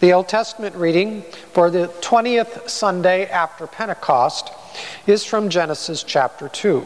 The Old Testament reading for the 20th Sunday after Pentecost is from Genesis chapter 2.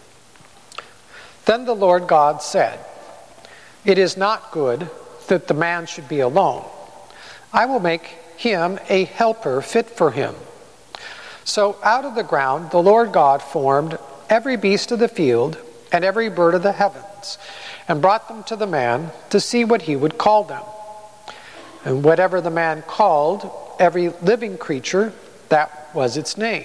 Then the Lord God said, "It is not good that the man should be alone. I will make him a helper fit for him." So out of the ground the Lord God formed every beast of the field and every bird of the heavens, and brought them to the man to see what he would call them. And whatever the man called every living creature, that was its name.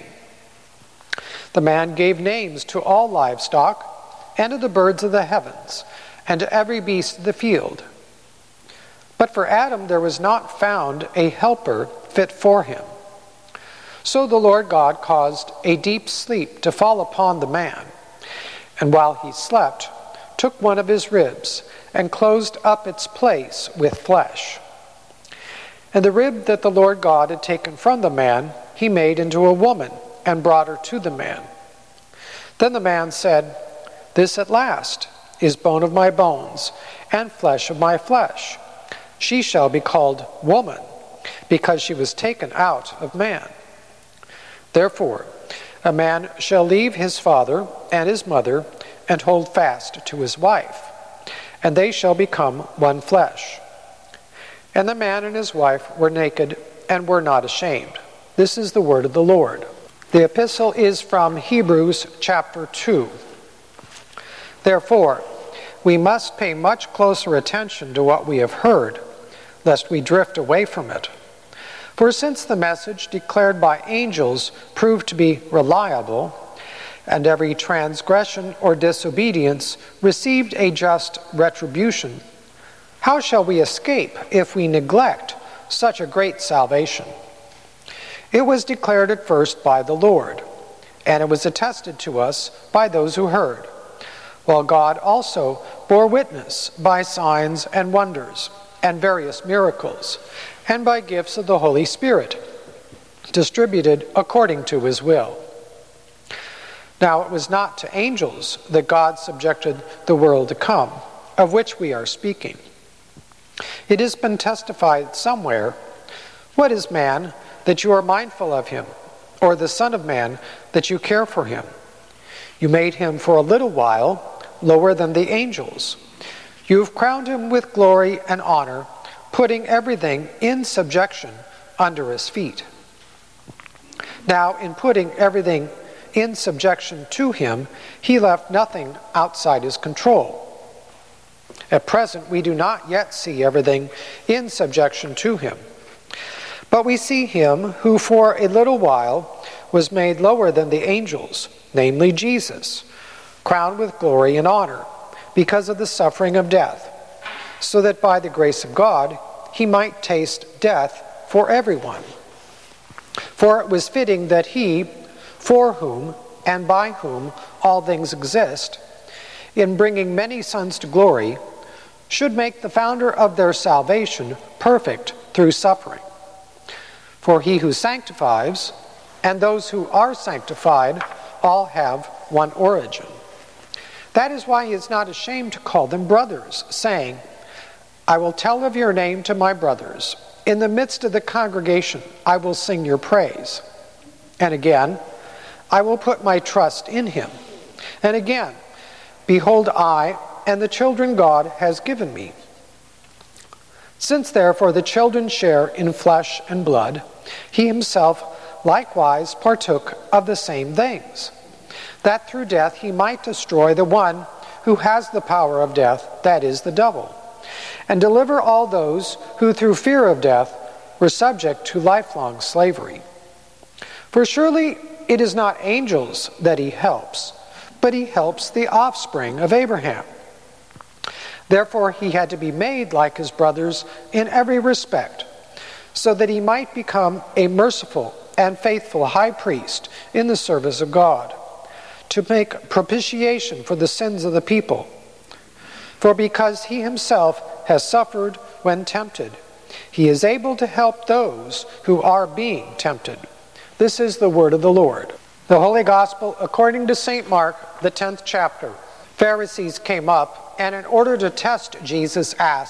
The man gave names to all livestock, and to the birds of the heavens, and to every beast of the field. But for Adam there was not found a helper fit for him. So the Lord God caused a deep sleep to fall upon the man, and while he slept, took one of his ribs, and closed up its place with flesh. And the rib that the Lord God had taken from the man, he made into a woman, and brought her to the man. Then the man said, "This at last is bone of my bones, and flesh of my flesh. She shall be called woman, because she was taken out of man. Therefore, a man shall leave his father and his mother, and hold fast to his wife, and they shall become one flesh. And the man and his wife were naked, and were not ashamed." This is the word of the Lord. The epistle is from Hebrews chapter 2. Therefore, we must pay much closer attention to what we have heard, lest we drift away from it. For since the message declared by angels proved to be reliable, and every transgression or disobedience received a just retribution, how shall we escape if we neglect such a great salvation? It was declared at first by the Lord, and it was attested to us by those who heard, while God also bore witness by signs and wonders, and various miracles, and by gifts of the Holy Spirit, distributed according to his will. Now it was not to angels that God subjected the world to come, of which we are speaking. It has been testified somewhere, "What is man that you are mindful of him, or the Son of Man that you care for him? You made him for a little while lower than the angels. You have crowned him with glory and honor, putting everything in subjection under his feet." Now, in putting everything in subjection to him, he left nothing outside his control. At present, we do not yet see everything in subjection to him. But we see him who for a little while was made lower than the angels, namely Jesus, crowned with glory and honor, because of the suffering of death, so that by the grace of God he might taste death for everyone. For it was fitting that he, for whom and by whom all things exist, in bringing many sons to glory, should make the founder of their salvation perfect through suffering. For he who sanctifies and those who are sanctified all have one origin. That is why he is not ashamed to call them brothers, saying, "I will tell of your name to my brothers. In the midst of the congregation I will sing your praise." And again, "I will put my trust in him." And again, "Behold, I and the children God has given me." Since therefore the children share in flesh and blood, he himself likewise partook of the same things, that through death he might destroy the one who has the power of death, that is, the devil, and deliver all those who through fear of death were subject to lifelong slavery. For surely it is not angels that he helps, but he helps the offspring of Abraham. Therefore he had to be made like his brothers in every respect, so that he might become a merciful and faithful high priest in the service of God, to make propitiation for the sins of the people. For because he himself has suffered when tempted, he is able to help those who are being tempted. This is the word of the Lord. The Holy Gospel according to St. Mark, the 10th chapter. Pharisees came up, and in order to test Jesus asked,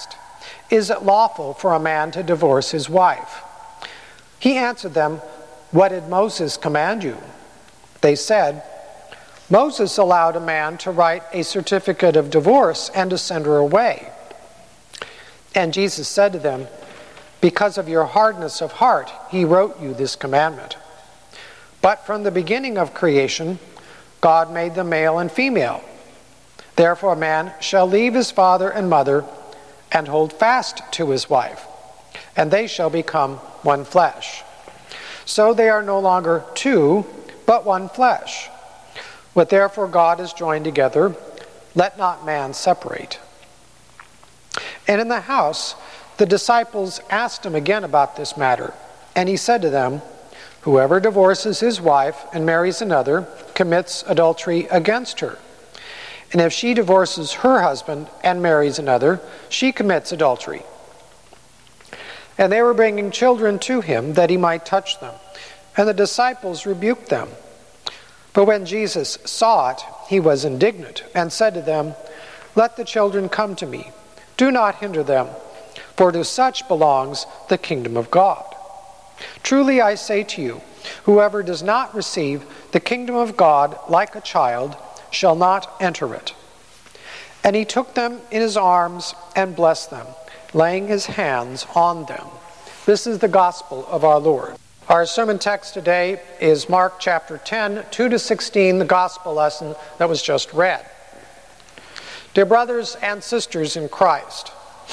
"Is it lawful for a man to divorce his wife?" He answered them, "What did Moses command you?" They said, "Moses allowed a man to write a certificate of divorce and to send her away." And Jesus said to them, "Because of your hardness of heart, he wrote you this commandment. But from the beginning of creation, God made them male and female. Therefore a man shall leave his father and mother and hold fast to his wife, and they shall become one flesh. So they are no longer two, but one flesh. What therefore God has joined together, let not man separate." And in the house, the disciples asked him again about this matter, and he said to them, "Whoever divorces his wife and marries another commits adultery against her. And if she divorces her husband and marries another, she commits adultery." And they were bringing children to him that he might touch them. And the disciples rebuked them. But when Jesus saw it, he was indignant and said to them, "Let the children come to me. Do not hinder them, for to such belongs the kingdom of God. Truly I say to you, whoever does not receive the kingdom of God like a child shall not enter it." And he took them in his arms and blessed them, laying his hands on them. This is the gospel of our Lord. Our sermon text today is Mark chapter 10, 2-16, the gospel lesson that was just read. Dear brothers and sisters in Christ,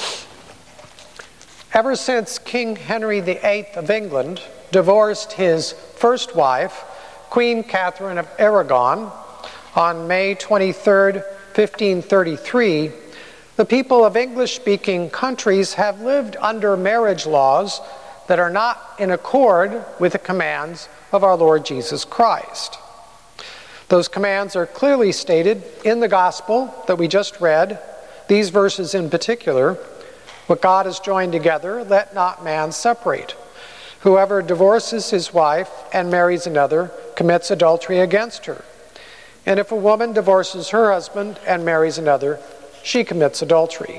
ever since King Henry VIII of England divorced his first wife, Queen Catherine of Aragon, on May 23, 1533, the people of English-speaking countries have lived under marriage laws that are not in accord with the commands of our Lord Jesus Christ. Those commands are clearly stated in the gospel that we just read, these verses in particular. What God has joined together, let not man separate. Whoever divorces his wife and marries another commits adultery against her. And if a woman divorces her husband and marries another, she commits adultery.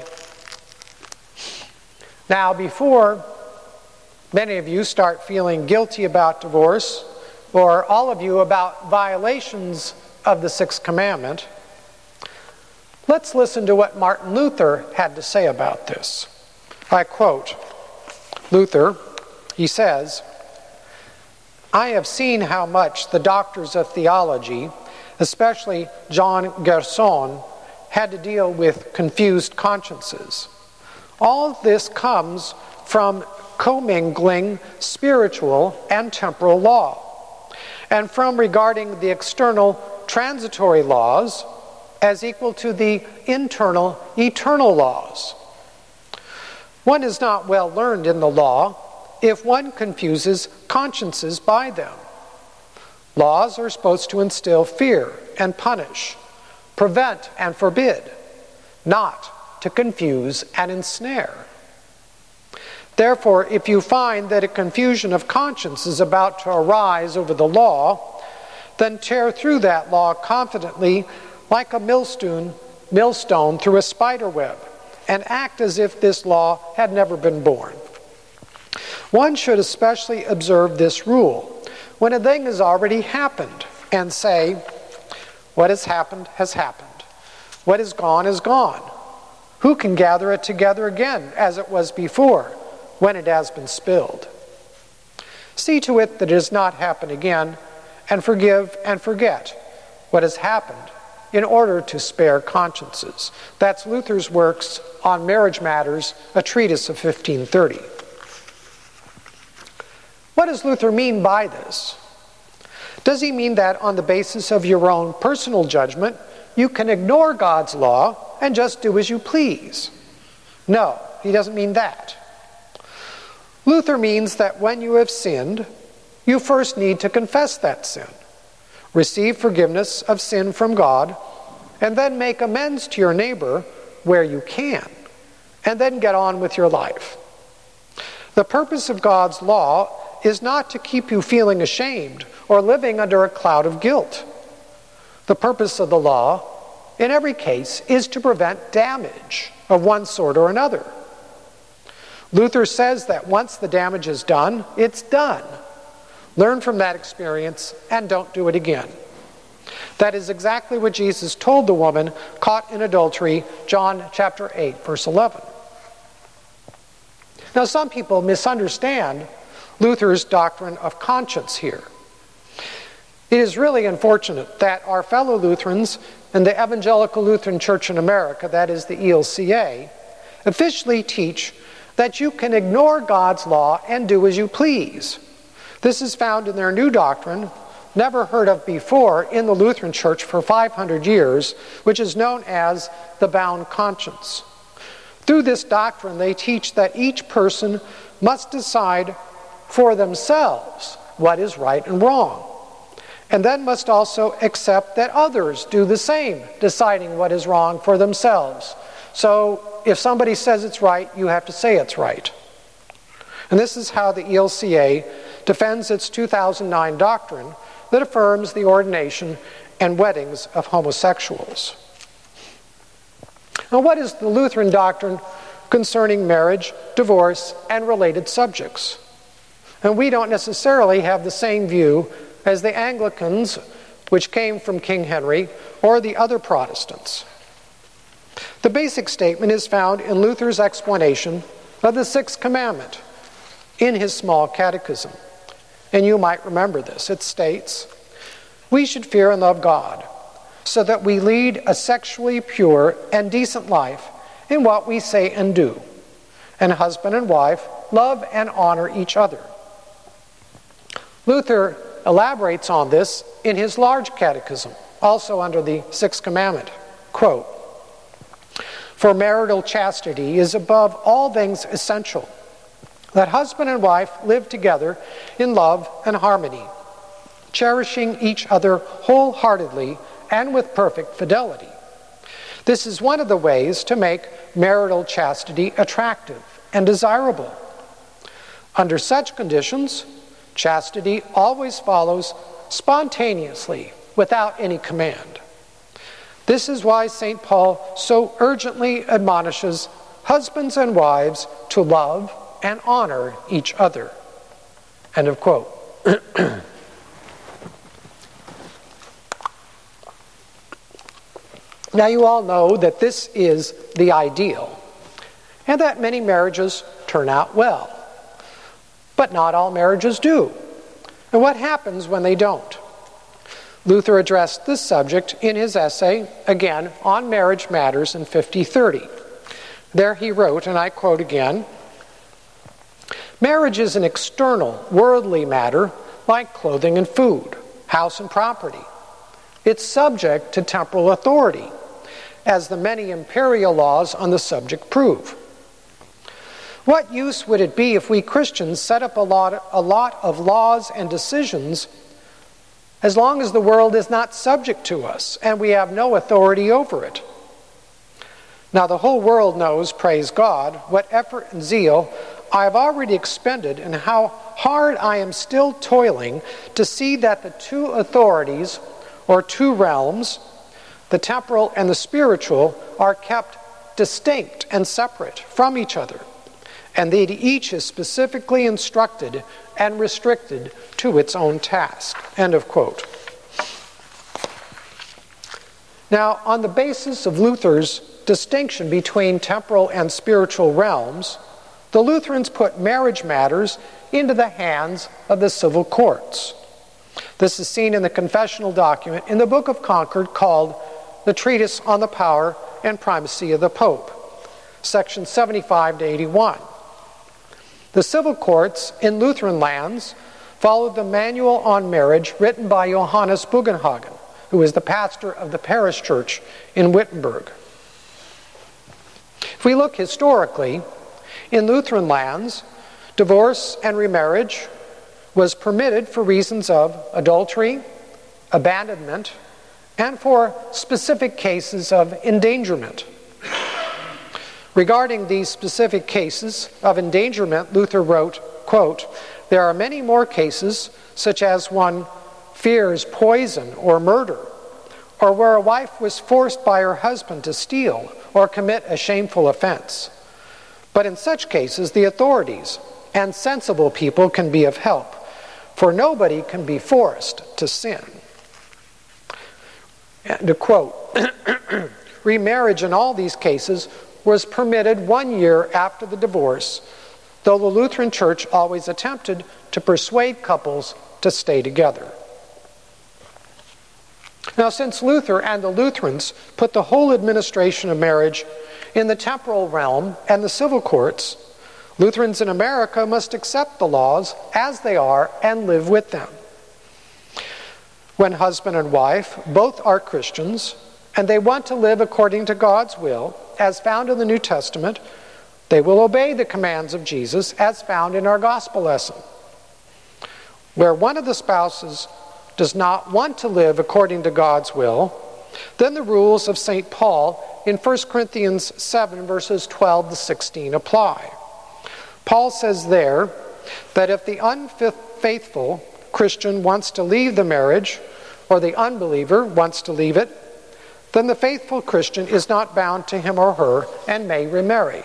Now, before many of you start feeling guilty about divorce, or all of you about violations of the Sixth Commandment, let's listen to what Martin Luther had to say about this. I quote Luther. He says, "I have seen how much the doctors of theology, especially John Gerson, had to deal with confused consciences. All of this comes from commingling spiritual and temporal law, and from regarding the external transitory laws as equal to the internal eternal laws. One is not well learned in the law if one confuses consciences by them. Laws are supposed to instill fear and punish, prevent and forbid, not to confuse and ensnare. Therefore, if you find that a confusion of conscience is about to arise over the law, then tear through that law confidently like a millstone through a spider web, and act as if this law had never been born. One should especially observe this rule when a thing has already happened, and say, what has happened has happened. What is gone is gone. Who can gather it together again as it was before, when it has been spilled? See to it that it does not happen again, and forgive and forget what has happened in order to spare consciences." That's Luther's works on marriage matters, a treatise of 1530. What does Luther mean by this? Does he mean that on the basis of your own personal judgment, you can ignore God's law and just do as you please? No, he doesn't mean that. Luther means that when you have sinned, you first need to confess that sin, receive forgiveness of sin from God, and then make amends to your neighbor where you can, and then get on with your life. The purpose of God's law is not to keep you feeling ashamed or living under a cloud of guilt. The purpose of the law, in every case, is to prevent damage of one sort or another. Luther says that once the damage is done, it's done. Learn from that experience and don't do it again. That is exactly what Jesus told the woman caught in adultery, John chapter 8, verse 11. Now, some people misunderstand Luther's doctrine of conscience here. It is really unfortunate that our fellow Lutherans in the Evangelical Lutheran Church in America, that is the ELCA, officially teach that you can ignore God's law and do as you please. This is found in their new doctrine, never heard of before in the Lutheran Church for 500 years, which is known as the bound conscience. Through this doctrine, they teach that each person must decide for themselves what is right and wrong, and then must also accept that others do the same, deciding what is wrong for themselves. So if somebody says it's right, you have to say it's right. And this is how the ELCA defends its 2009 doctrine that affirms the ordination and weddings of homosexuals. Now, what is the Lutheran doctrine concerning marriage, divorce, and related subjects? And we don't necessarily have the same view as the Anglicans, which came from King Henry, or the other Protestants. The basic statement is found in Luther's explanation of the Sixth Commandment in his small catechism. And you might remember this. It states, "We should fear and love God, so that we lead a sexually pure and decent life in what we say and do, and husband and wife love and honor each other." Luther elaborates on this in his large catechism, also under the Sixth Commandment. Quote, "For marital chastity is above all things essential, that husband and wife live together in love and harmony, cherishing each other wholeheartedly and with perfect fidelity. This is one of the ways to make marital chastity attractive and desirable. Under such conditions, chastity always follows spontaneously without any command. This is why St. Paul so urgently admonishes husbands and wives to love and honor each other." End of quote. Now, you all know that this is the ideal, and that many marriages turn out well. But not all marriages do. And what happens when they don't? Luther addressed this subject in his essay, again, on marriage matters in 5030. There he wrote, and I quote again, "Marriage is an external, worldly matter like clothing and food, house and property. It's subject to temporal authority, as the many imperial laws on the subject prove. What use would it be if we Christians set up a lot of laws and decisions as long as the world is not subject to us and we have no authority over it? Now the whole world knows, praise God, what effort and zeal I have already expended and how hard I am still toiling to see that the two authorities, or two realms, the temporal and the spiritual, are kept distinct and separate from each other, and that each is specifically instructed and restricted to its own task." End of quote. Now, on the basis of Luther's distinction between temporal and spiritual realms, the Lutherans put marriage matters into the hands of the civil courts. This is seen in the confessional document in the Book of Concord called the Treatise on the Power and Primacy of the Pope, sections 75 to 81. The civil courts in Lutheran lands followed the Manual on Marriage written by Johannes Bugenhagen, who is the pastor of the parish church in Wittenberg. If we look historically, in Lutheran lands, divorce and remarriage was permitted for reasons of adultery, abandonment, and for specific cases of endangerment. Regarding these specific cases of endangerment, Luther wrote, quote, "There are many more cases, such as one fears poison or murder, or where a wife was forced by her husband to steal or commit a shameful offense. But in such cases, the authorities and sensible people can be of help, for nobody can be forced to sin. And to quote, remarriage in all these cases was permitted 1 year after the divorce, though the Lutheran Church always attempted to persuade couples to stay together. Now, since Luther and the Lutherans put the whole administration of marriage in the temporal realm and the civil courts, Lutherans in America must accept the laws as they are and live with them. When husband and wife both are Christians and they want to live according to God's will, as found in the New Testament, they will obey the commands of Jesus as found in our gospel lesson. Where one of the spouses does not want to live according to God's will, then the rules of St. Paul in 1 Corinthians 7 verses 12 to 16 apply. Paul says there that if the unfaithful Christian wants to leave the marriage, or the unbeliever wants to leave it, then the faithful Christian is not bound to him or her and may remarry.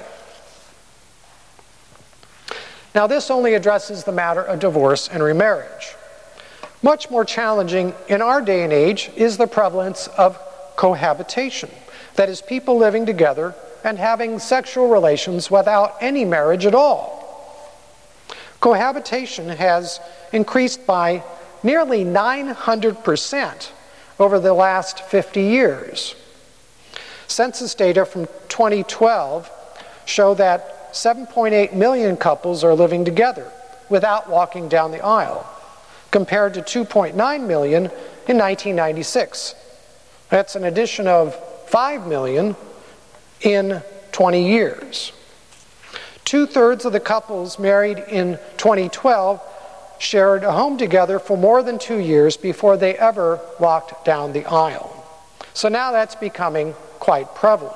Now, this only addresses the matter of divorce and remarriage. Much more challenging in our day and age is the prevalence of cohabitation, that is, people living together and having sexual relations without any marriage at all. Cohabitation has increased by nearly 900% over the last 50 years. Census data from 2012 show that 7.8 million couples are living together without walking down the aisle, compared to 2.9 million in 1996. That's an addition of 5 million in 20 years. 2/3 of the couples married in 2012 shared a home together for more than 2 years before they ever walked down the aisle. So now that's becoming quite prevalent.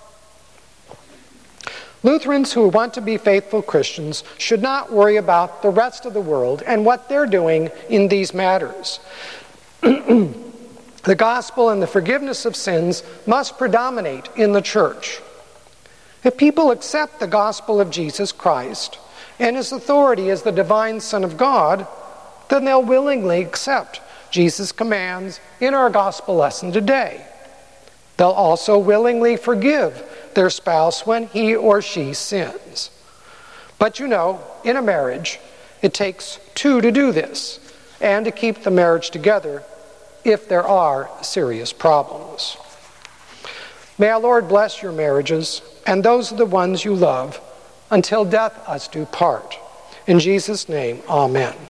Lutherans who want to be faithful Christians should not worry about the rest of the world and what they're doing in these matters. The gospel and the forgiveness of sins must predominate in the church. If people accept the gospel of Jesus Christ and his authority as the divine Son of God, then they'll willingly accept Jesus' commands in our gospel lesson today. They'll also willingly forgive their spouse when he or she sins. But you know, in a marriage, it takes two to do this and to keep the marriage together if there are serious problems. May our Lord bless your marriages and those of the ones you love until death us do part. In Jesus' name, amen.